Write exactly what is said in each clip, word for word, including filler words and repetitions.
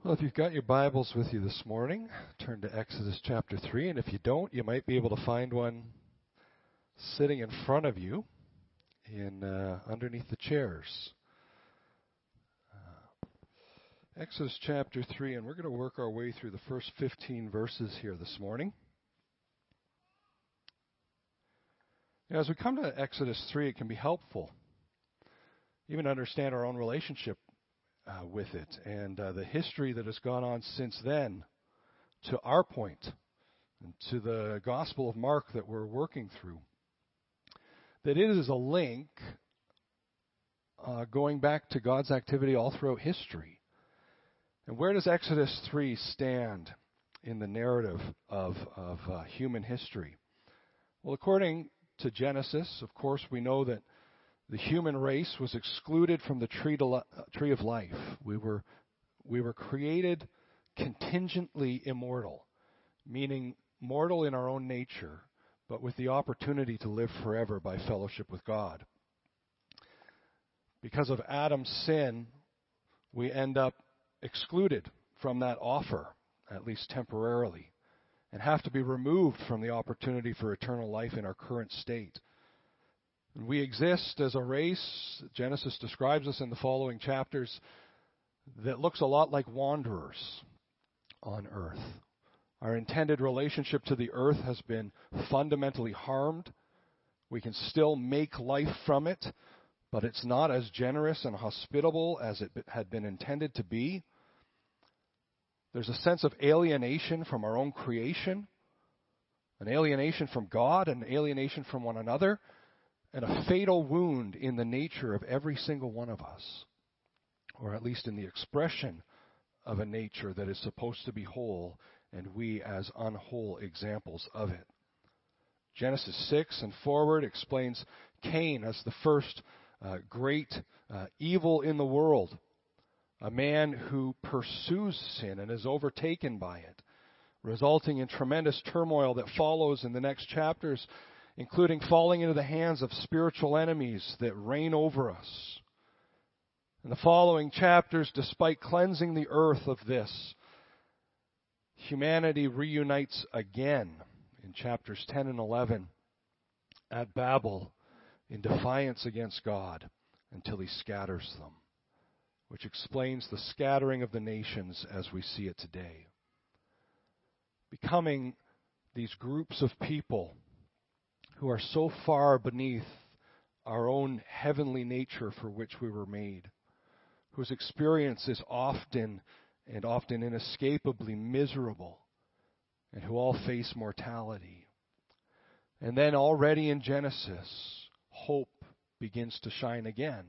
Well, if you've got your Bibles with you this morning, turn to Exodus chapter three, and if you don't, you might be able to find one sitting in front of you in uh, underneath the chairs. Uh, Exodus chapter three, and we're going to work our way through the first fifteen verses here this morning. Now, as we come to Exodus three, it can be helpful even to understand our own relationship Uh, with it and uh, the history that has gone on since then to our point and to the Gospel of Mark that we're working through. That it is a link uh, going back to God's activity all throughout history. And where does Exodus three stand in the narrative of, of uh, human history? Well, according to Genesis, of course, we know that the human race was excluded from the tree, to li- tree of life. We were, we were created contingently immortal, meaning mortal in our own nature, but with the opportunity to live forever by fellowship with God. Because of Adam's sin, we end up excluded from that offer, at least temporarily, and have to be removed from the opportunity for eternal life in our current state. We exist as a race, Genesis describes us in the following chapters, that looks a lot like wanderers on earth. Our intended relationship to the earth has been fundamentally harmed. We can still make life from it, but it's not as generous and hospitable as it had been intended to be. There's a sense of alienation from our own creation, an alienation from God, an alienation from one another, and a fatal wound in the nature of every single one of us, or at least in the expression of a nature that is supposed to be whole, and we as unwhole examples of it. Genesis six and forward explains Cain as the first uh, great uh, evil in the world, a man who pursues sin and is overtaken by it, resulting in tremendous turmoil that follows in the next chapters, including falling into the hands of spiritual enemies that reign over us. In the following chapters, despite cleansing the earth of this, humanity reunites again in chapters ten and eleven at Babel in defiance against God until he scatters them, which explains the scattering of the nations as we see it today. Becoming these groups of people who are so far beneath our own heavenly nature for which we were made, whose experience is often and often inescapably miserable, and who all face mortality. And then already in Genesis, hope begins to shine again,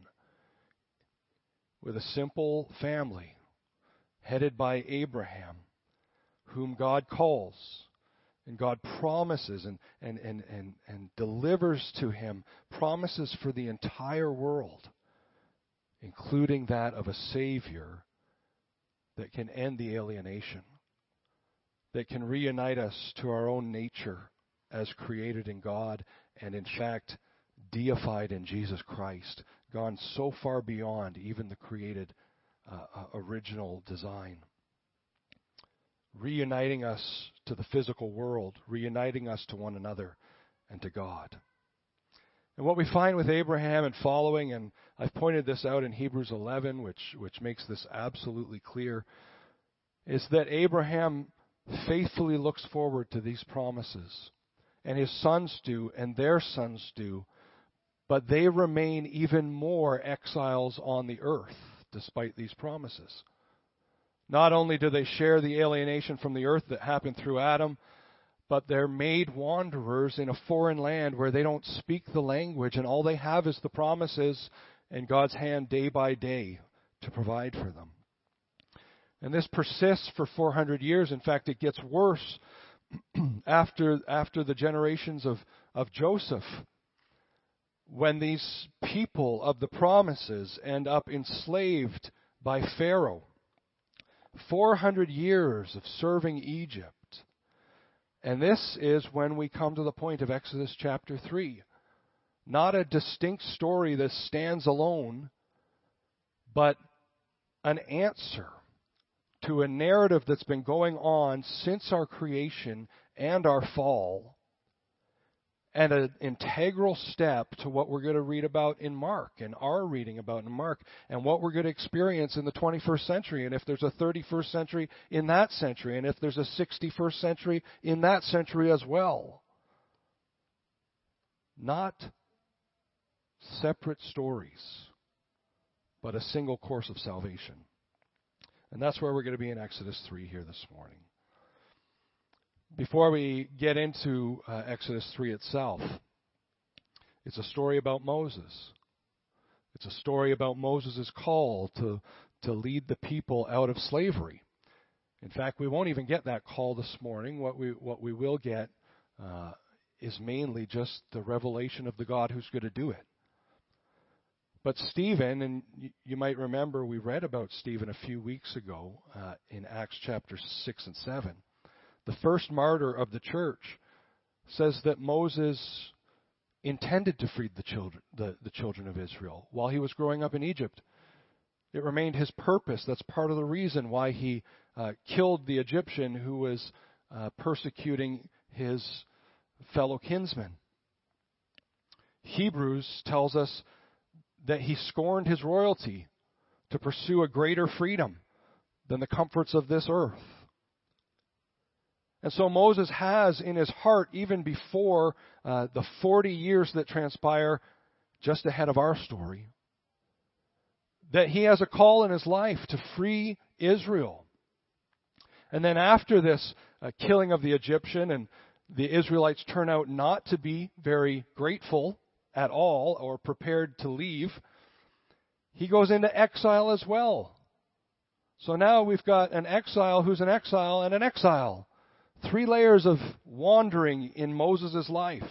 with a simple family headed by Abraham, whom God calls, and God promises and, and, and, and, and delivers to him promises for the entire world, including that of a Savior that can end the alienation, that can reunite us to our own nature as created in God and, in fact, deified in Jesus Christ, gone so far beyond even the created uh, original design. Reuniting us to the physical world, reuniting us to one another and to God. And what we find with Abraham and following, and I've pointed this out in Hebrews eleven, which, which makes this absolutely clear, is that Abraham faithfully looks forward to these promises. And his sons do, and their sons do, but they remain even more exiles on the earth despite these promises. Not only do they share the alienation from the earth that happened through Adam, but they're made wanderers in a foreign land where they don't speak the language, and all they have is the promises and God's hand day by day to provide for them. And this persists for four hundred years. In fact, it gets worse after, after the generations of, of Joseph, when these people of the promises end up enslaved by Pharaoh. four hundred years of serving Egypt. And this is when we come to the point of Exodus chapter three. Not a distinct story that stands alone, but an answer to a narrative that's been going on since our creation and our fall, and an integral step to what we're going to read about in Mark, and are reading about in Mark, and what we're going to experience in the twenty-first century, and if there's a thirty-first century in that century, and if there's a sixty-first century in that century as well. Not separate stories, but a single course of salvation. And that's where we're going to be in Exodus three here this morning. Before we get into uh, Exodus three itself, it's a story about Moses. It's a story about Moses' call to, to lead the people out of slavery. In fact, we won't even get that call this morning. What we, what we will get uh, is mainly just the revelation of the God who's going to do it. But Stephen, and you might remember we read about Stephen a few weeks ago uh, in Acts chapter six and seven. The first martyr of the church says that Moses intended to free the children, the, the children of Israel while he was growing up in Egypt. It remained his purpose. That's part of the reason why he uh, killed the Egyptian who was uh, persecuting his fellow kinsmen. Hebrews tells us that he scorned his royalty to pursue a greater freedom than the comforts of this earth. And so Moses has in his heart, even before uh, the forty years that transpire just ahead of our story, that he has a call in his life to free Israel. And then after this uh, killing of the Egyptian, and the Israelites turn out not to be very grateful at all or prepared to leave, he goes into exile as well. So now we've got an exile who's an exile and an exile. Three layers of wandering in Moses' life.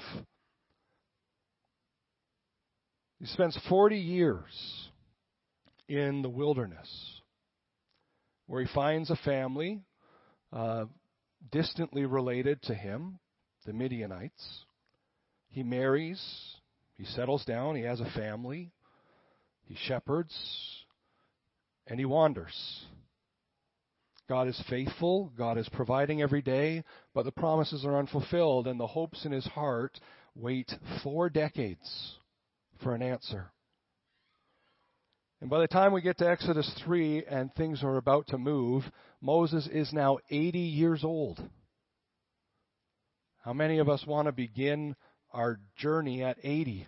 He spends forty years in the wilderness, where he finds a family uh, distantly related to him, the Midianites. He marries, he settles down, he has a family, he shepherds, and he wanders. God is faithful, God is providing every day, but the promises are unfulfilled, and the hopes in his heart wait four decades for an answer. And by the time we get to Exodus three and things are about to move, Moses is now eighty years old. How many of us want to begin our journey at eighty?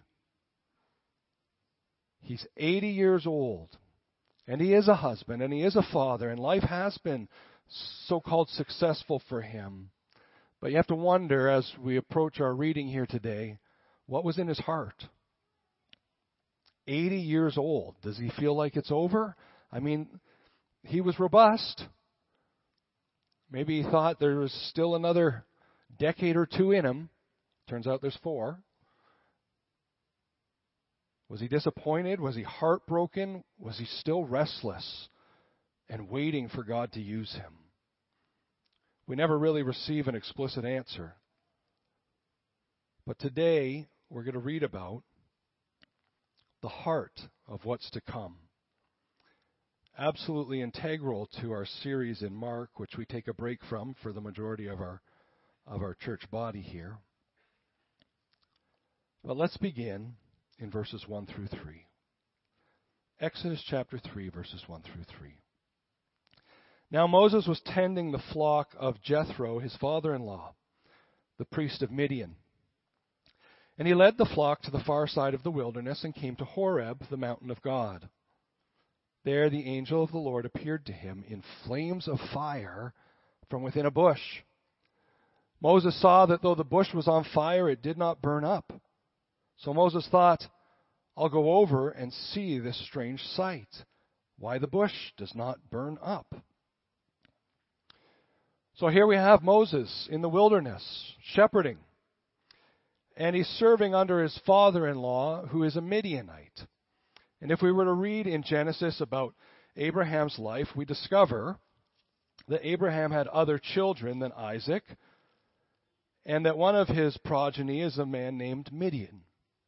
He's eighty years old. And he is a husband, and he is a father, and life has been so-called successful for him. But you have to wonder, as we approach our reading here today, what was in his heart? eighty years old. Does he feel like it's over? I mean, he was robust. Maybe he thought there was still another decade or two in him. Turns out there's four. Was he disappointed? Was he heartbroken? Was he still restless and waiting for God to use him? We never really receive an explicit answer. But today, we're going to read about the heart of what's to come. Absolutely integral to our series in Mark, which we take a break from for the majority of our, of our church body here. But let's begin in verses one through three. Exodus chapter three, verses one through three. Now Moses was tending the flock of Jethro, his father-in-law, the priest of Midian. And he led the flock to the far side of the wilderness and came to Horeb, the mountain of God. There the angel of the Lord appeared to him in flames of fire from within a bush. Moses saw that though the bush was on fire, it did not burn up. So Moses thought, I'll go over and see this strange sight, why the bush does not burn up. So here we have Moses in the wilderness, shepherding. And he's serving under his father-in-law, who is a Midianite. And if we were to read in Genesis about Abraham's life, we discover that Abraham had other children than Isaac, and that one of his progeny is a man named Midian.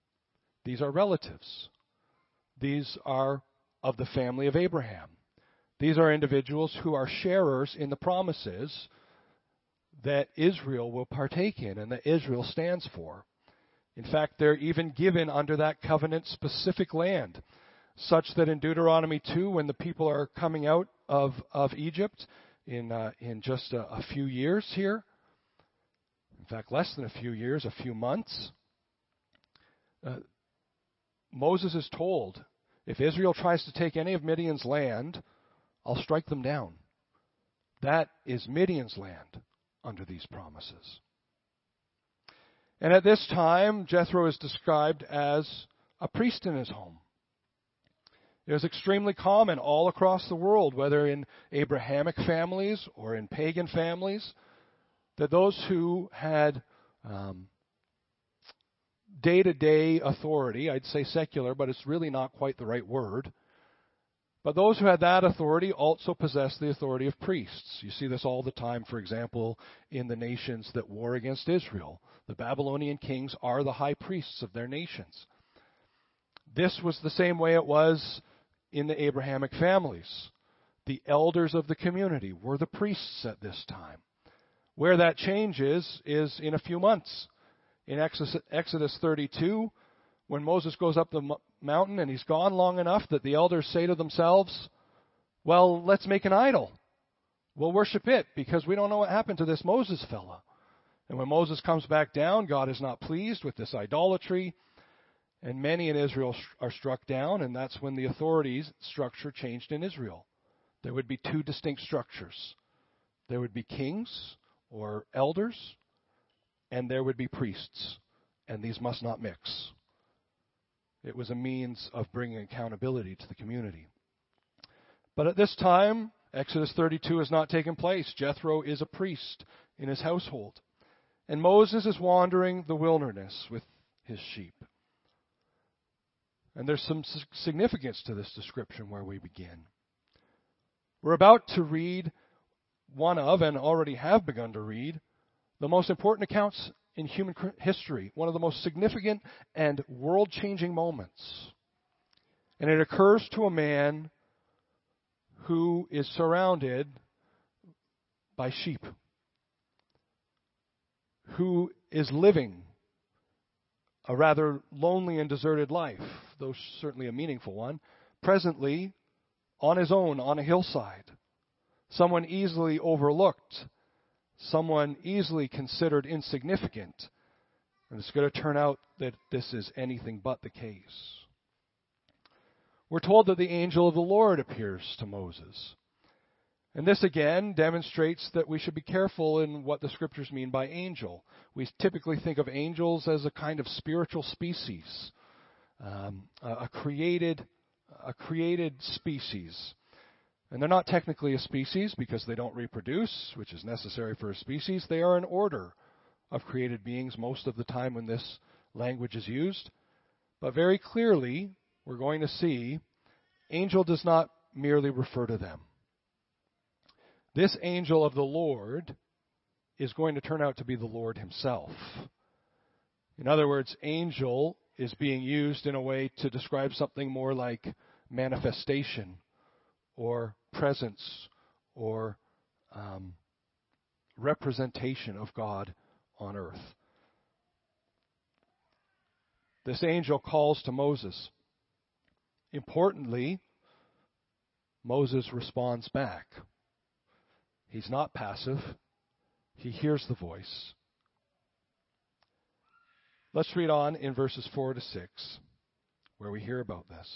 These are relatives. These are of the family of Abraham. These are individuals who are sharers in the promises that Israel will partake in and that Israel stands for. In fact, they're even given under that covenant specific land, such that in Deuteronomy two, when the people are coming out of, of Egypt in, uh, in just a, a few years here, in fact, less than a few years, a few months, uh, Moses is told, if Israel tries to take any of Midian's land, I'll strike them down. That is Midian's land under these promises. And at this time, Jethro is described as a priest in his home. It was extremely common all across the world, whether in Abrahamic families or in pagan families, that those who had um, day-to-day authority, I'd say secular, but it's really not quite the right word, but those who had that authority also possessed the authority of priests. You see this all the time, for example, in the nations that war against Israel. The Babylonian kings are the high priests of their nations. This was the same way it was in the Abrahamic families. The elders of the community were the priests at this time. Where that changes is in a few months. In Exodus thirty-two, when Moses goes up the mountain and he's gone long enough that the elders say to themselves, well, let's make an idol. We'll worship it because we don't know what happened to this Moses fella. And when Moses comes back down, God is not pleased with this idolatry, and many in Israel are struck down, and that's when the authorities structure changed in Israel. There would be two distinct structures. There would be kings or elders, and there would be priests, and these must not mix. It was a means of bringing accountability to the community. But at this time, Exodus thirty-two has not taken place. Jethro is a priest in his household. And Moses is wandering the wilderness with his sheep. And there's some significance to this description where we begin. We're about to read one of, and already have begun to read, the most important accounts in human history, one of the most significant and world-changing moments. And it occurs to a man who is surrounded by sheep, who is living a rather lonely and deserted life, though certainly a meaningful one, presently on his own on a hillside. Someone easily overlooked, someone easily considered insignificant. And it's going to turn out that this is anything but the case. We're told that the angel of the Lord appears to Moses. And this again demonstrates that we should be careful in what the scriptures mean by angel. We typically think of angels as a kind of spiritual species, um, a created, a created species. And they're not technically a species because they don't reproduce, which is necessary for a species. They are an order of created beings most of the time when this language is used. But very clearly, we're going to see, angel does not merely refer to them. This angel of the Lord is going to turn out to be the Lord himself. In other words, angel is being used in a way to describe something more like manifestation or presence or um, representation of God on earth. This angel calls to Moses. Importantly, Moses responds back. He's not passive. He hears the voice. Let's read on in verses four to six, where we hear about this.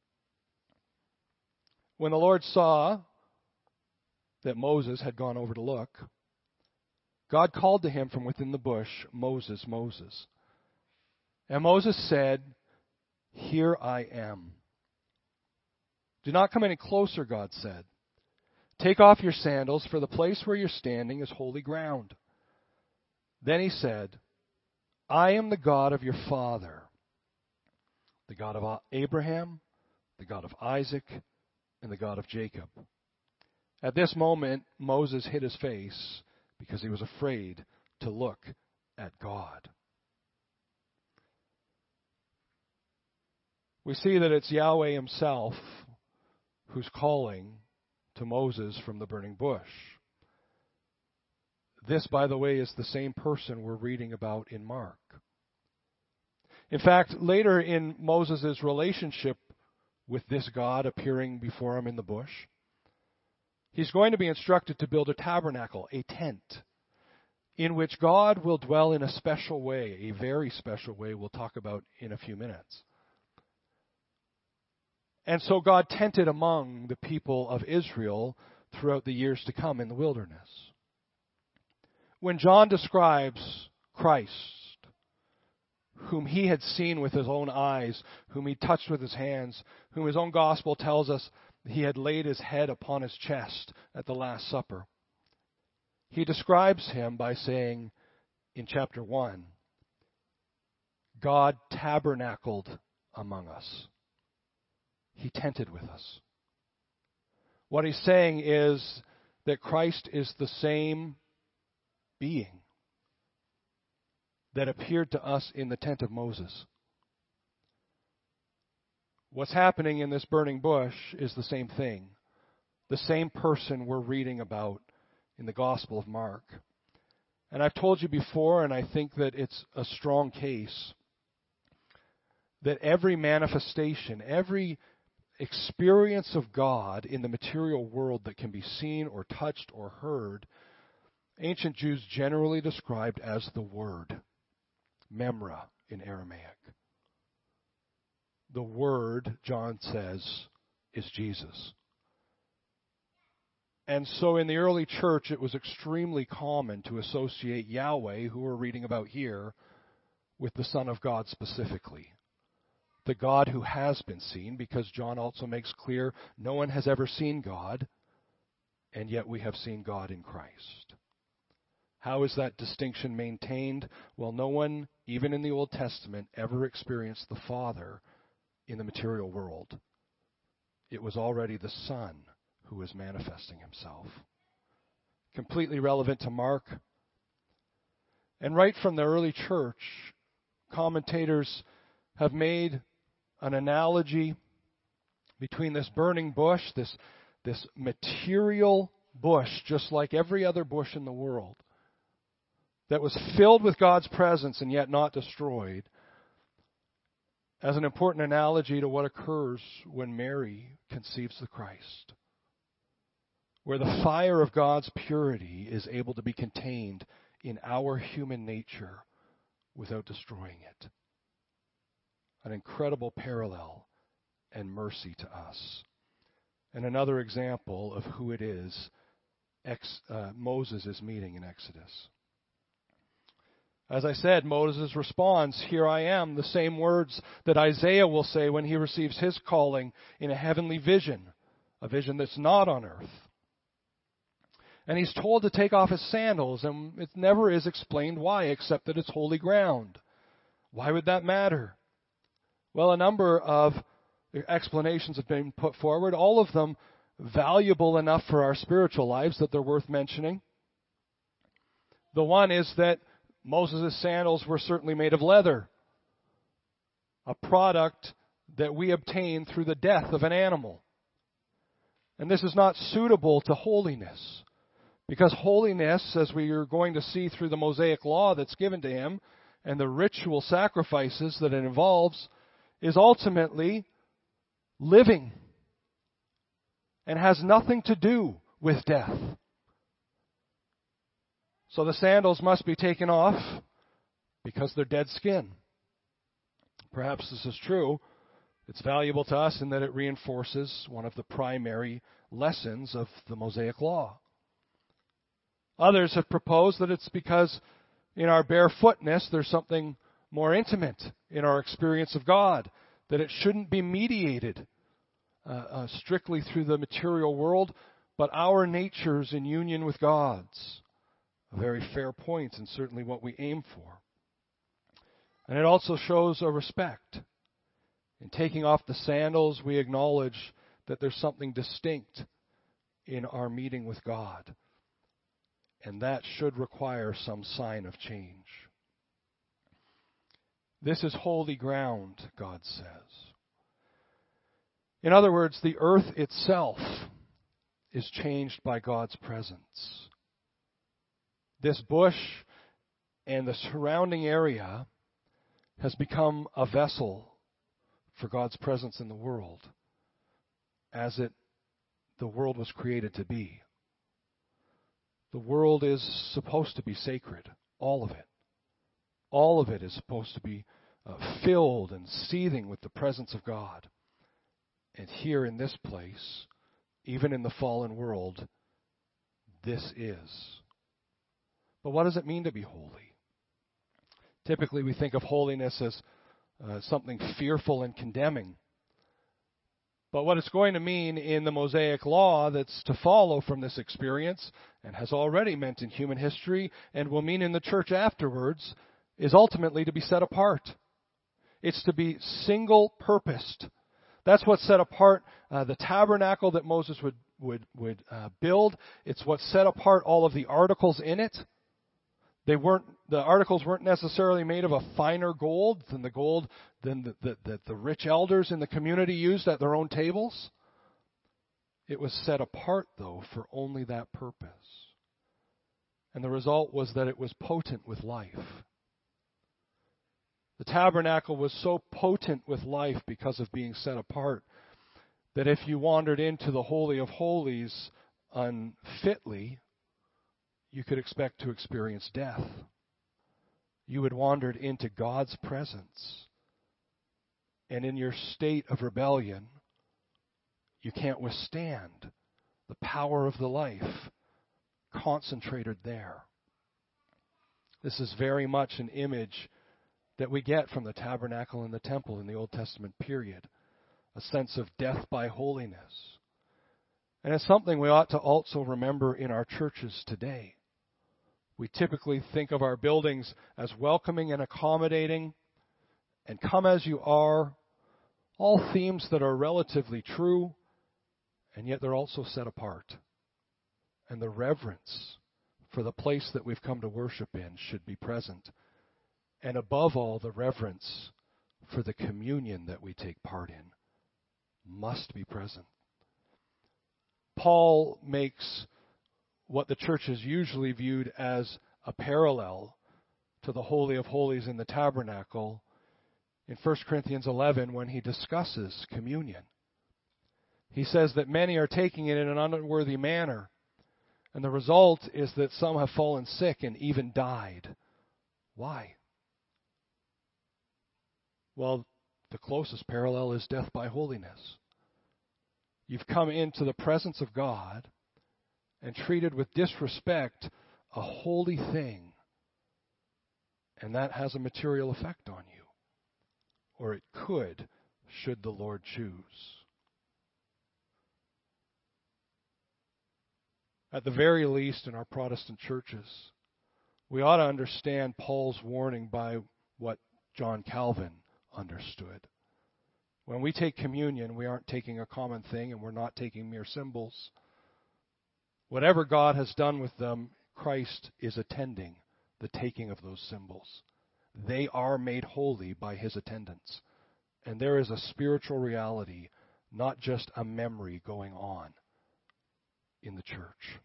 When the Lord saw that Moses had gone over to look, God called to him from within the bush, Moses, Moses. And Moses said, Here I am. Do not come any closer, God said. Take off your sandals, for the place where you're standing is holy ground. Then he said, I am the God of your father, the God of Abraham, the God of Isaac, and the God of Jacob. At this moment, Moses hid his face because he was afraid to look at God. We see that it's Yahweh himself who's calling to Moses from the burning bush. This, by the way, is the same person we're reading about in Mark. In fact, later in Moses' relationship with this God appearing before him in the bush, he's going to be instructed to build a tabernacle, a tent, in which God will dwell in a special way, a very special way we'll talk about in a few minutes. And so God tented among the people of Israel throughout the years to come in the wilderness. When John describes Christ, whom he had seen with his own eyes, whom he touched with his hands, whom his own gospel tells us he had laid his head upon his chest at the Last Supper, he describes him by saying in chapter one, God tabernacled among us. He tented with us. What he's saying is that Christ is the same being that appeared to us in the tent of Moses. What's happening in this burning bush is the same thing. The same person we're reading about in the Gospel of Mark. And I've told you before, and I think that it's a strong case, that every manifestation, every experience of God in the material world that can be seen or touched or heard, ancient Jews generally described as the Word, memra in Aramaic. The Word, John says, is Jesus. And so in the early church, it was extremely common to associate Yahweh, who we're reading about here, with the Son of God specifically. The God who has been seen, because John also makes clear no one has ever seen God, and yet we have seen God in Christ. How is that distinction maintained? Well, no one, even in the Old Testament, ever experienced the Father in the material world. It was already the Son who was manifesting himself. Completely relevant to Mark. And right from the early church, commentators have made an analogy between this burning bush, this, this material bush, just like every other bush in the world, that was filled with God's presence and yet not destroyed, as an important analogy to what occurs when Mary conceives the Christ, where the fire of God's purity is able to be contained in our human nature without destroying it. An incredible parallel and mercy to us. And another example of who it is ex, uh, Moses is meeting in Exodus. As I said, Moses responds, "Here I am," the same words that Isaiah will say when he receives his calling in a heavenly vision, a vision that's not on earth. And he's told to take off his sandals, and it never is explained why, except that it's holy ground. Why would that matter? Well, a number of explanations have been put forward, all of them valuable enough for our spiritual lives that they're worth mentioning. The one is that Moses' sandals were certainly made of leather, a product that we obtain through the death of an animal. And this is not suitable to holiness, because holiness, as we are going to see through the Mosaic law that's given to him, and the ritual sacrifices that it involves, is ultimately living and has nothing to do with death. So the sandals must be taken off because they're dead skin. Perhaps this is true. It's valuable to us in that it reinforces one of the primary lessons of the Mosaic law. Others have proposed that it's because in our barefootness there's something more intimate in our experience of God, that it shouldn't be mediated uh, uh, strictly through the material world, but our natures in union with God's. A very fair point, and certainly what we aim for. And it also shows a respect. In taking off the sandals, we acknowledge that there's something distinct in our meeting with God. And that should require some sign of change. This is holy ground, God says. In other words, the earth itself is changed by God's presence. This bush and the surrounding area has become a vessel for God's presence in the world, as it the world was created to be. The world is supposed to be sacred, all of it. All of it is supposed to be uh, filled and seething with the presence of God. And here in this place, even in the fallen world, this is. But what does it mean to be holy? Typically we think of holiness as uh, something fearful and condemning. But what it's going to mean in the Mosaic law that's to follow from this experience, and has already meant in human history, and will mean in the church afterwards, is ultimately to be set apart. It's to be single-purposed. That's what set apart uh, the tabernacle that Moses would would would uh, build. It's what set apart all of the articles in it. They weren't the articles weren't necessarily made of a finer gold than the gold than the, the, the, the rich elders in the community used at their own tables. It was set apart, though, for only that purpose. And the result was that it was potent with life. The tabernacle was so potent with life because of being set apart that if you wandered into the Holy of Holies unfitly, you could expect to experience death. You had wandered into God's presence, and in your state of rebellion, you can't withstand the power of the life concentrated there. This is very much an image that we get from the tabernacle and the temple in the Old Testament period, a sense of death by holiness. And it's something we ought to also remember in our churches today. We typically think of our buildings as welcoming and accommodating, and come as you are, all themes that are relatively true, and yet they're also set apart. And the reverence for the place that we've come to worship in should be present. And above all, the reverence for the communion that we take part in must be present. Paul makes what the church is usually viewed as a parallel to the Holy of Holies in the tabernacle in First Corinthians eleven when he discusses communion. He says that many are taking it in an unworthy manner, and the result is that some have fallen sick and even died. Why? Well, the closest parallel is death by holiness. You've come into the presence of God and treated with disrespect a holy thing, and that has a material effect on you. Or it could, should the Lord choose. At the very least, in our Protestant churches, we ought to understand Paul's warning by what John Calvin understood. When we take communion, we aren't taking a common thing, and we're not taking mere symbols. Whatever God has done with them, Christ is attending the taking of those symbols. They are made holy by his attendance. And there is a spiritual reality, not just a memory going on in the church.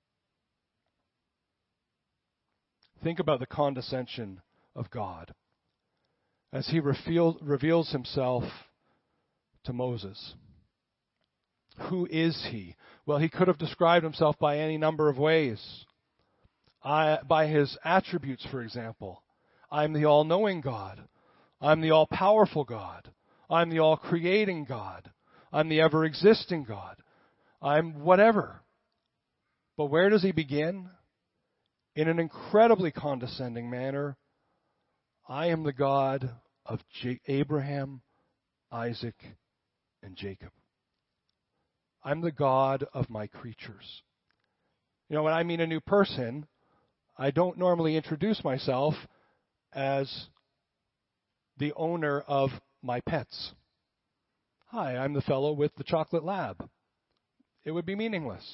Think about the condescension of God as he reveal, reveals himself to Moses. Who is he? Well, he could have described himself by any number of ways. I, by his attributes, for example. I'm the all-knowing God. I'm the all-powerful God. I'm the all-creating God. I'm the ever-existing God. I'm whatever. But where does he begin? In an incredibly condescending manner. I am the God of J- Abraham, Isaac, and Jacob. I'm the God of my creatures. You know, when I meet a new person, I don't normally introduce myself as the owner of my pets. Hi, I'm the fellow with the chocolate lab. It would be meaningless.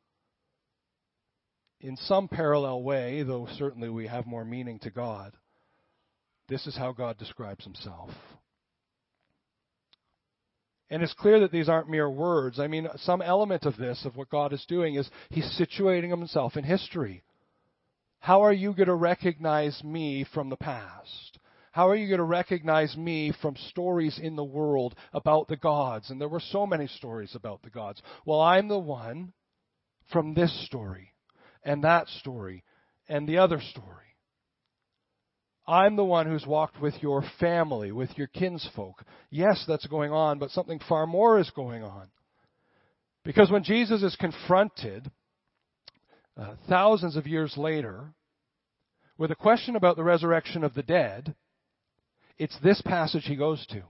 In some parallel way, though certainly we have more meaning to God, this is how God describes himself. And it's clear that these aren't mere words. I mean, some element of this, of what God is doing, is He's situating Himself in history. How are you going to recognize me from the past? How are you going to recognize me from stories in the world about the gods? And there were so many stories about the gods. Well, I'm the one from this story, and that story, and the other story. I'm the one who's walked with your family, with your kinsfolk. Yes, that's going on, but something far more is going on. Because when Jesus is confronted uh, thousands of years later with a question about the resurrection of the dead, it's this passage he goes to.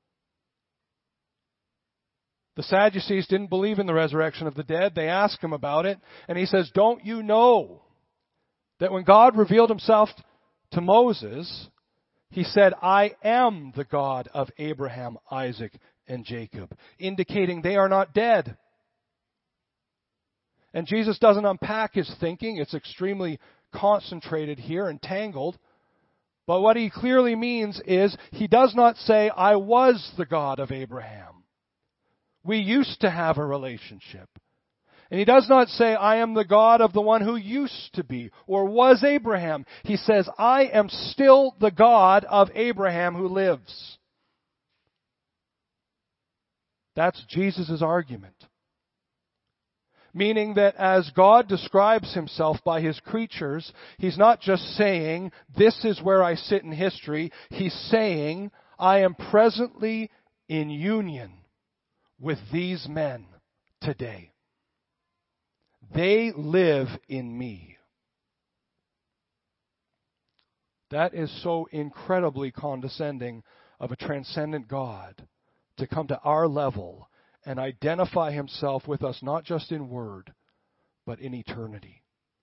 The Sadducees didn't believe in the resurrection of the dead. They ask him about it, and he says, don't you know that when God revealed Himself to Moses, He said, I am the God of Abraham, Isaac, and Jacob, indicating they are not dead. And Jesus doesn't unpack His thinking. It's extremely concentrated here and tangled. But what He clearly means is He does not say, I was the God of Abraham. We used to have a relationship. And He does not say, I am the God of the one who used to be or was Abraham. He says, I am still the God of Abraham who lives. That's Jesus' argument. Meaning that as God describes Himself by His creatures, He's not just saying, this is where I sit in history. He's saying, I am presently in union with these men today. They live in me. That is so incredibly condescending of a transcendent God to come to our level and identify Himself with us not just in word, but in eternity.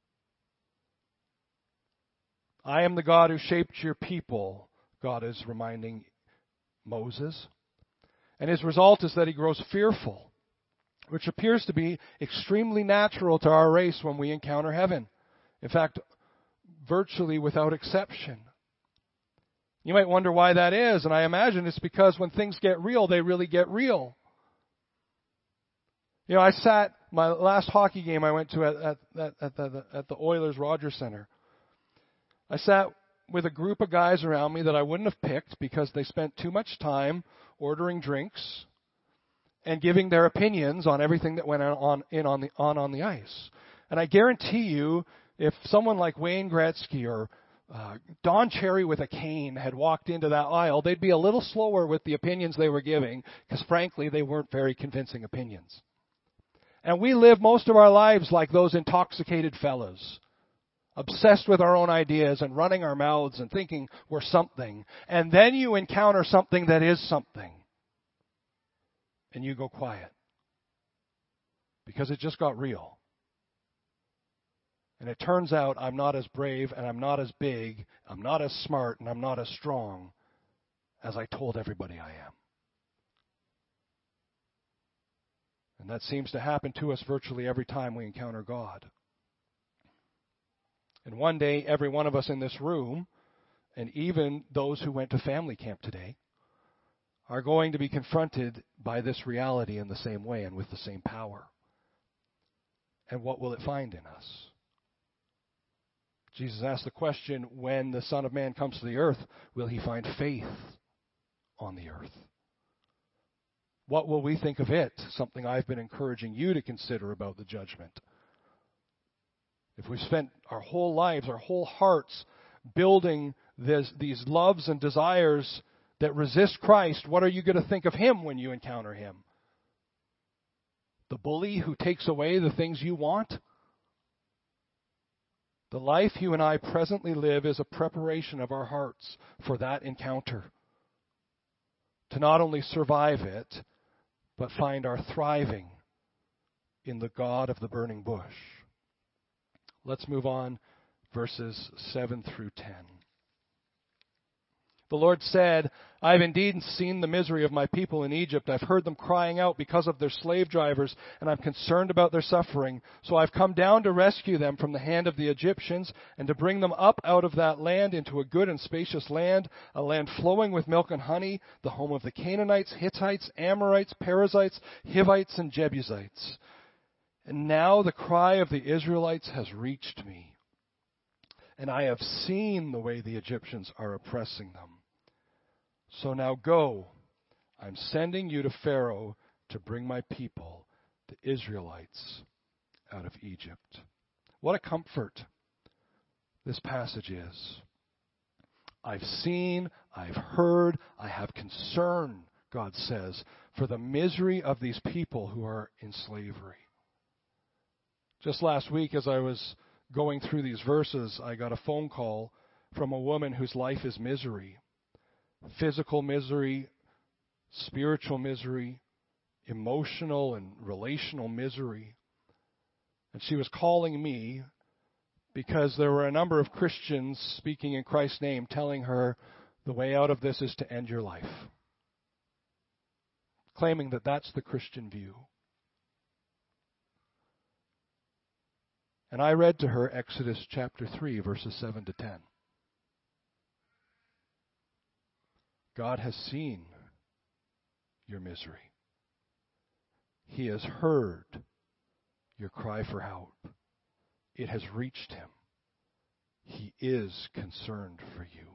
I am the God who shaped your people, God is reminding Moses. And His result is that he grows fearful, which appears to be extremely natural to our race when we encounter heaven. In fact, virtually without exception. You might wonder why that is, and I imagine it's because when things get real, they really get real. You know, I sat, my last hockey game I went to at, at, at, at, the, at the Oilers Rogers Center. I sat with a group of guys around me that I wouldn't have picked because they spent too much time ordering drinks and giving their opinions on everything that went on in on the on on the ice. And I guarantee you, if someone like Wayne Gretzky or uh, Don Cherry with a cane had walked into that aisle, they'd be a little slower with the opinions they were giving because, frankly, they weren't very convincing opinions. And we live most of our lives like those intoxicated fellows, obsessed with our own ideas and running our mouths and thinking we're something. And then you encounter something that is something. And you go quiet. Because it just got real. And it turns out I'm not as brave and I'm not as big, I'm not as smart and I'm not as strong as I told everybody I am. And that seems to happen to us virtually every time we encounter God. And one day, every one of us in this room, and even those who went to family camp today, are going to be confronted by this reality in the same way and with the same power. And what will it find in us? Jesus asked the question, when the Son of Man comes to the earth, will He find faith on the earth? What will we think of it? Something I've been encouraging you to consider about the judgment. If we spent our whole lives, our whole hearts building this, these loves and desires that resist Christ, what are you going to think of Him when you encounter Him? The bully who takes away the things you want? The life you and I presently live is a preparation of our hearts for that encounter. To not only survive it, but find our thriving in the God of the burning bush. Let's move on, verses seven through ten. The Lord said, I have indeed seen the misery of my people in Egypt. I've heard them crying out because of their slave drivers, and I'm concerned about their suffering. So I've come down to rescue them from the hand of the Egyptians and to bring them up out of that land into a good and spacious land, a land flowing with milk and honey, the home of the Canaanites, Hittites, Amorites, Perizzites, Hivites, and Jebusites. And now the cry of the Israelites has reached me, and I have seen the way the Egyptians are oppressing them. So now go, I'm sending you to Pharaoh to bring my people, the Israelites, out of Egypt. What a comfort this passage is. I've seen, I've heard, I have concern, God says, for the misery of these people who are in slavery. Just last week, as I was going through these verses, I got a phone call from a woman whose life is misery. Physical misery, spiritual misery, emotional and relational misery. And she was calling me because there were a number of Christians speaking in Christ's name telling her the way out of this is to end your life. Claiming that that's the Christian view. And I read to her Exodus chapter three, verses seven to ten. God has seen your misery. He has heard your cry for help. It has reached him. He is concerned for you.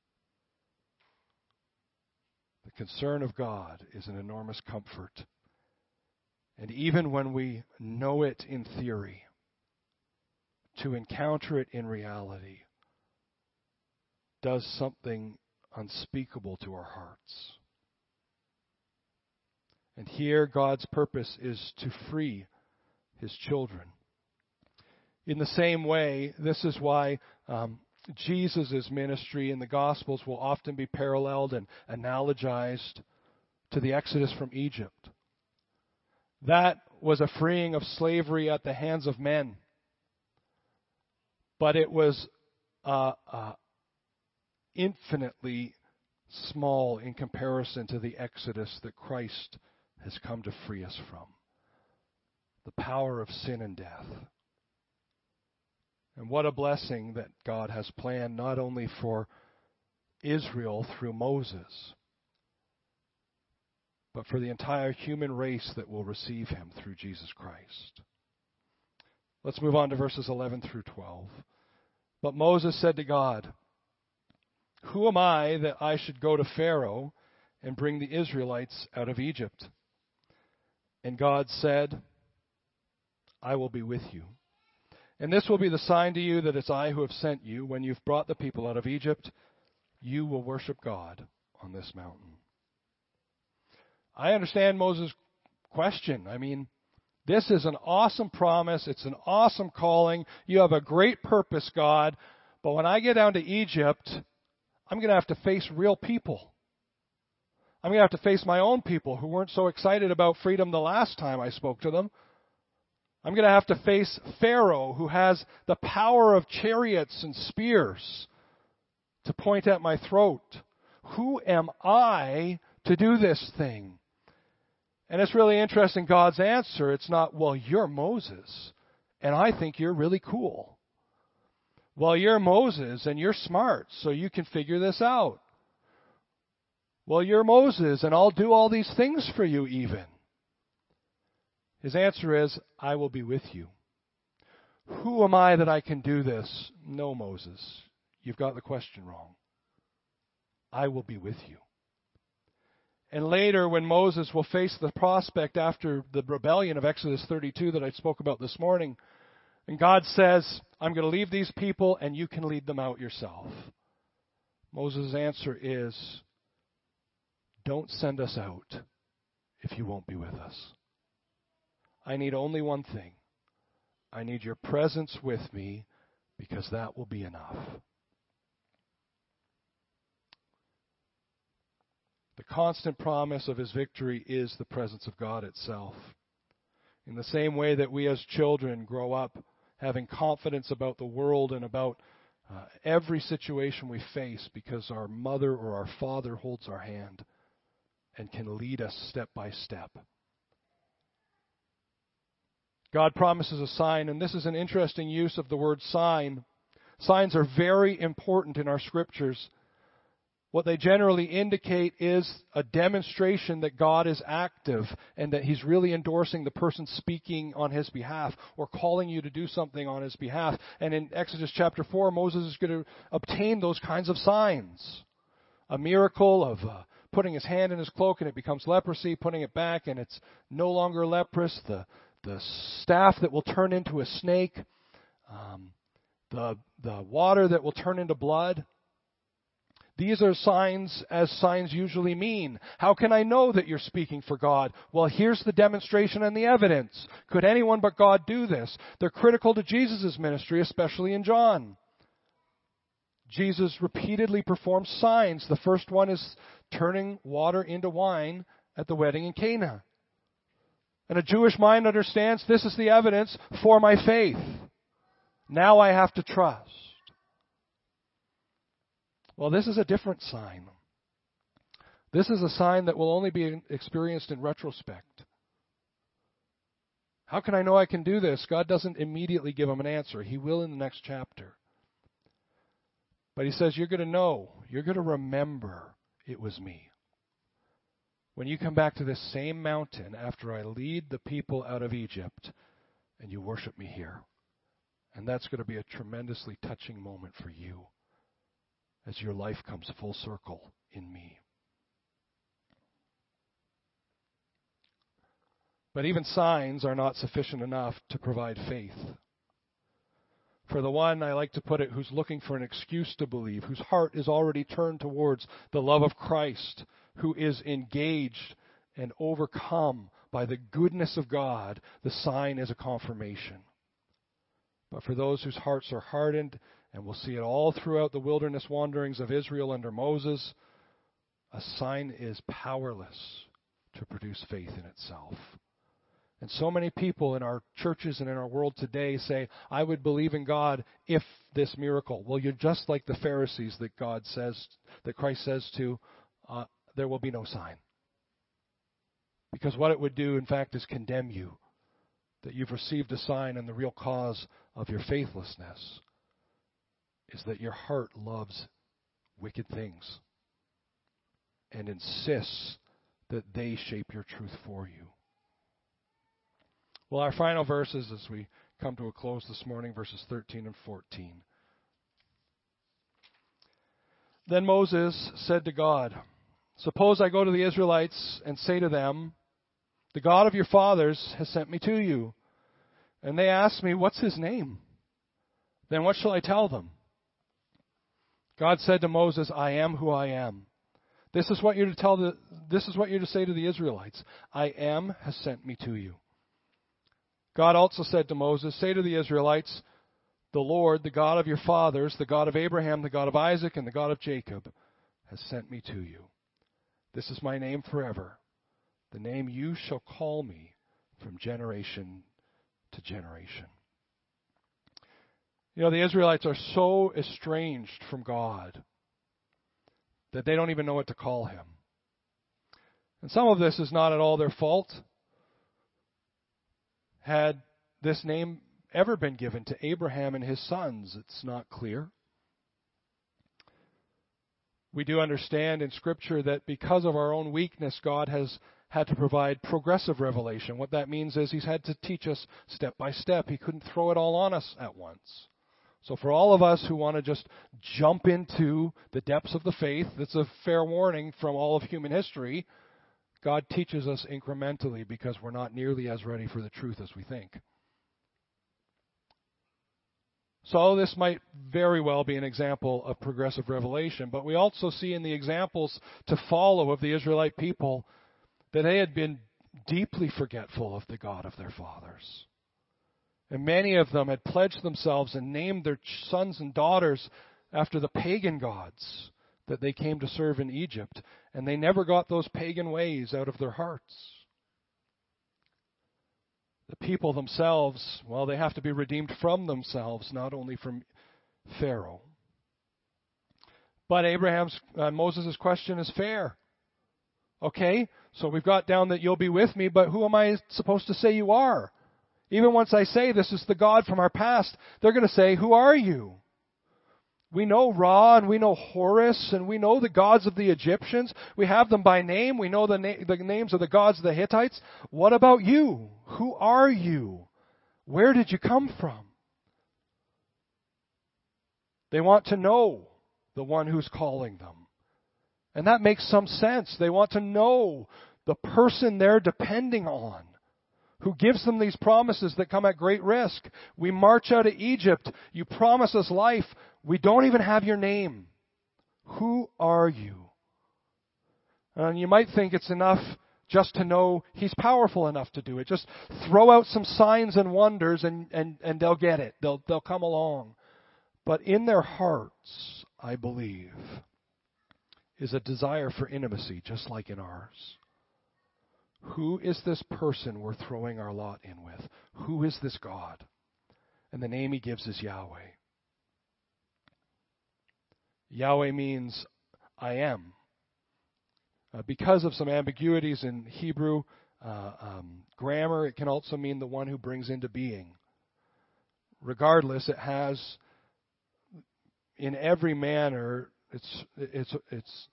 The concern of God is an enormous comfort. And even when we know it in theory, to encounter it in reality does something unspeakable to our hearts. And here God's purpose is to free his children. In the same way, this is why um, Jesus' ministry in the Gospels will often be paralleled and analogized to the Exodus from Egypt. That was a freeing of slavery at the hands of men. But it was uh, uh, infinitely small in comparison to the Exodus that Christ has come to free us from. The power of sin and death. And what a blessing that God has planned not only for Israel through Moses, but for the entire human race that will receive him through Jesus Christ. Let's move on to verses eleven through twelve. But Moses said to God, "Who am I that I should go to Pharaoh and bring the Israelites out of Egypt?" And God said, "I will be with you. And this will be the sign to you that it's I who have sent you. When you've brought the people out of Egypt, you will worship God on this mountain." I understand Moses' question. I mean, this is an awesome promise. It's an awesome calling. You have a great purpose, God. But when I get down to Egypt, I'm going to have to face real people. I'm going to have to face my own people who weren't so excited about freedom the last time I spoke to them. I'm going to have to face Pharaoh, who has the power of chariots and spears to point at my throat. Who am I to do this thing? And it's really interesting, God's answer. It's not, well, you're Moses, and I think you're really cool. Well, you're Moses, and you're smart, so you can figure this out. Well, you're Moses, and I'll do all these things for you even. His answer is, I will be with you. Who am I that I can do this? No, Moses, you've got the question wrong. I will be with you. And later, when Moses will face the prospect after the rebellion of Exodus thirty-two that I spoke about this morning, and God says, I'm going to leave these people and you can lead them out yourself. Moses' answer is, don't send us out if you won't be with us. I need only one thing. I need your presence with me, because that will be enough. The constant promise of his victory is the presence of God itself. In the same way that we as children grow up having confidence about the world and about uh, every situation we face because our mother or our father holds our hand and can lead us step by step. God promises a sign, and this is an interesting use of the word sign. Signs are very important in our scriptures. What they generally indicate is a demonstration that God is active and that He's really endorsing the person speaking on His behalf or calling you to do something on His behalf. And in Exodus chapter four, Moses is going to obtain those kinds of signs. A miracle of uh, putting his hand in his cloak and it becomes leprosy, putting it back and it's no longer leprous, the, the staff that will turn into a snake, um, the, the water that will turn into blood. These are signs as signs usually mean. How can I know that you're speaking for God? Well, here's the demonstration and the evidence. Could anyone but God do this? They're critical to Jesus' ministry, especially in John. Jesus repeatedly performs signs. The first one is turning water into wine at the wedding in Cana. And a Jewish mind understands this is the evidence for my faith. Now I have to trust. Well, this is a different sign. This is a sign that will only be experienced in retrospect. How can I know I can do this? God doesn't immediately give him an answer. He will in the next chapter. But he says, you're going to know, you're going to remember it was me. When you come back to this same mountain after I lead the people out of Egypt and you worship me here. And that's going to be a tremendously touching moment for you as your life comes full circle in me. But even signs are not sufficient enough to provide faith. For the one, I like to put it, who's looking for an excuse to believe, whose heart is already turned towards the love of Christ, who is engaged and overcome by the goodness of God, the sign is a confirmation. But for those whose hearts are hardened, and we'll see it all throughout the wilderness wanderings of Israel under Moses, a sign is powerless to produce faith in itself. And so many people in our churches and in our world today say, I would believe in God if this miracle. Well, you're just like the Pharisees that God says, that Christ says to, uh, there will be no sign. Because what it would do, in fact, is condemn you, that you've received a sign, and the real cause of your faithlessness is that your heart loves wicked things and insists that they shape your truth for you. Well, our final verses as we come to a close this morning, verses thirteen and fourteen. Then Moses said to God, suppose I go to the Israelites and say to them, the God of your fathers has sent me to you. And they ask me, what's his name? Then what shall I tell them? God said to Moses, I am who I am. This is what you're to tell the, this is what you're to say to the Israelites. I am has sent me to you. God also said to Moses, say to the Israelites, the Lord, the God of your fathers, the God of Abraham, the God of Isaac, and the God of Jacob, has sent me to you. This is my name forever, the name you shall call me from generation to generation. You know, the Israelites are so estranged from God that they don't even know what to call him. And some of this is not at all their fault. Had this name ever been given to Abraham and his sons? It's not clear. We do understand in Scripture that because of our own weakness, God has had to provide progressive revelation. What that means is he's had to teach us step by step. He couldn't throw it all on us at once. So for all of us who want to just jump into the depths of the faith, that's a fair warning from all of human history. God teaches us incrementally because we're not nearly as ready for the truth as we think. So this might very well be an example of progressive revelation, but we also see in the examples to follow of the Israelite people that they had been deeply forgetful of the God of their fathers. And many of them had pledged themselves and named their sons and daughters after the pagan gods that they came to serve in Egypt. And they never got those pagan ways out of their hearts. The people themselves, well, they have to be redeemed from themselves, not only from Pharaoh. But Abraham's, uh, Moses' question is fair. Okay, so we've got down that you'll be with me, but who am I supposed to say you are? Even once I say this is the God from our past, they're going to say, who are you? We know Ra and we know Horus and we know the gods of the Egyptians. We have them by name. We know the, na- the names of the gods of the Hittites. What about you? Who are you? Where did you come from? They want to know the one who's calling them. And that makes some sense. They want to know the person they're depending on, who gives them these promises that come at great risk. We march out of Egypt. You promise us life. We don't even have your name. Who are you? And you might think it's enough just to know He's powerful enough to do it. Just throw out some signs and wonders and, and, and they'll get it. They'll, they'll come along. But in their hearts, I believe, is a desire for intimacy, just like in ours. Who is this person we're throwing our lot in with? Who is this God? And the name He gives is Yahweh. Yahweh means I am. Uh, because of some ambiguities in Hebrew uh, um, grammar, it can also mean the one who brings into being. Regardless, it has, in every manner, it's it's it's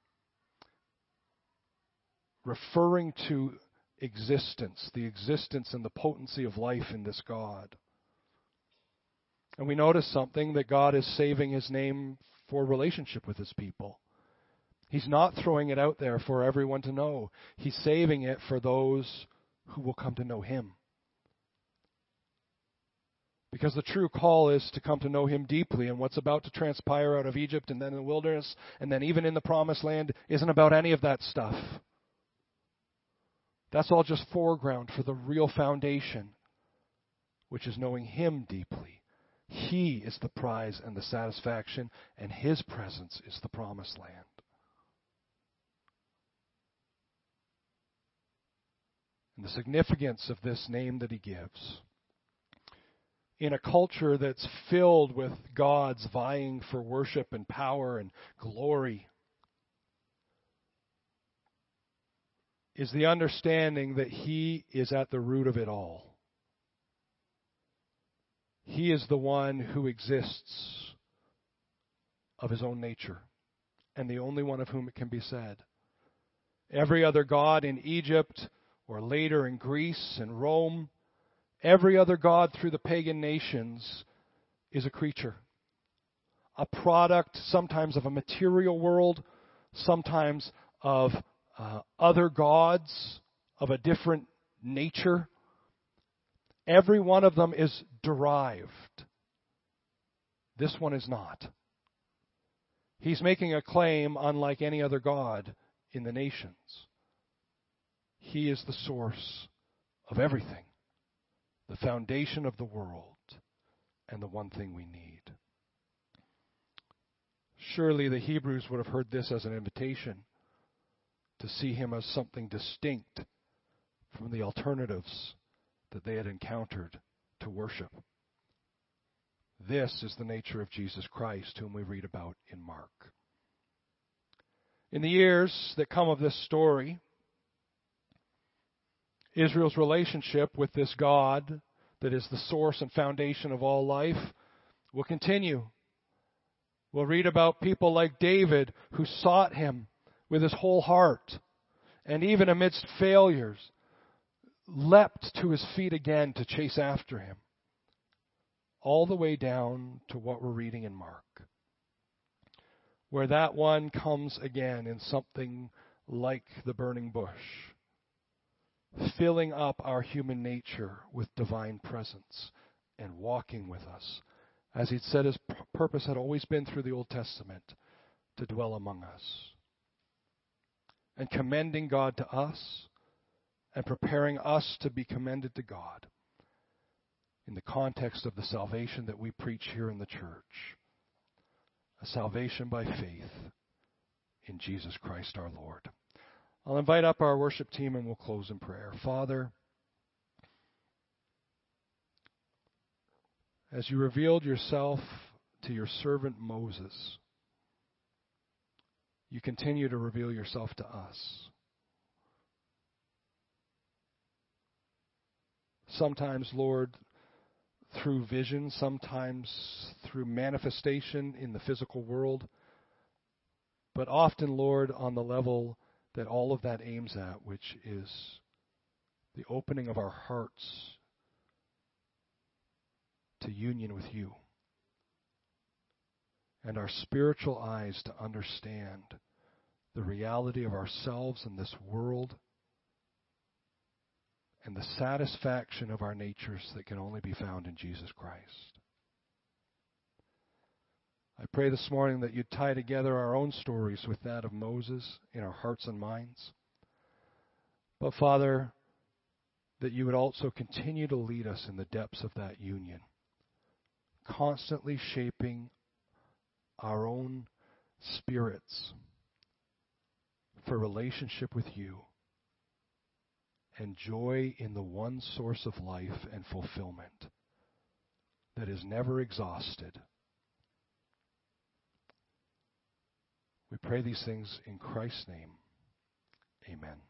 referring to existence, the existence and the potency of life in this God. And we notice something, that God is saving His name for relationship with His people. He's not throwing it out there for everyone to know. He's saving it for those who will come to know Him. Because the true call is to come to know Him deeply, and what's about to transpire out of Egypt and then in the wilderness and then even in the promised land isn't about any of that stuff. That's all just foreground for the real foundation, which is knowing Him deeply. He is the prize and the satisfaction, and His presence is the promised land. And the significance of this name that He gives, in a culture that's filled with gods vying for worship and power and glory, is the understanding that He is at the root of it all. He is the one who exists of His own nature, and the only one of whom it can be said. Every other god in Egypt, or later in Greece and Rome, every other god through the pagan nations is a creature, a product sometimes of a material world, sometimes of uh, other gods of a different nature. Every one of them is derived. This one is not. He's making a claim unlike any other god in the nations. He is the source of everything, the foundation of the world, and the one thing we need. Surely the Hebrews would have heard this as an invitation to see Him as something distinct from the alternatives that they had encountered to worship. This is the nature of Jesus Christ, whom we read about in Mark. In the years that come of this story, Israel's relationship with this God that is the source and foundation of all life will continue. We'll read about people like David who sought Him with his whole heart, and even amidst failures, leapt to his feet again to chase after Him. All the way down to what we're reading in Mark, where that one comes again in something like the burning bush, filling up our human nature with divine presence and walking with us, as He'd said His p- purpose had always been through the Old Testament, to dwell among us, and commending God to us and preparing us to be commended to God in the context of the salvation that we preach here in the church, a salvation by faith in Jesus Christ our Lord. I'll invite up our worship team and we'll close in prayer. Father, as You revealed Yourself to Your servant Moses, you continue to reveal yourself to us. Sometimes, Lord, through vision, sometimes through manifestation in the physical world, but often, Lord, on the level that all of that aims at, which is the opening of our hearts to union with you, and our spiritual eyes to understand the reality of ourselves in this world, and the satisfaction of our natures that can only be found in Jesus Christ. I pray this morning that you'd tie together our own stories with that of Moses in our hearts and minds. But Father, that you would also continue to lead us in the depths of that union, constantly shaping our own spirits for relationship with you and joy in the one source of life and fulfillment that is never exhausted. We pray these things in Christ's name. Amen.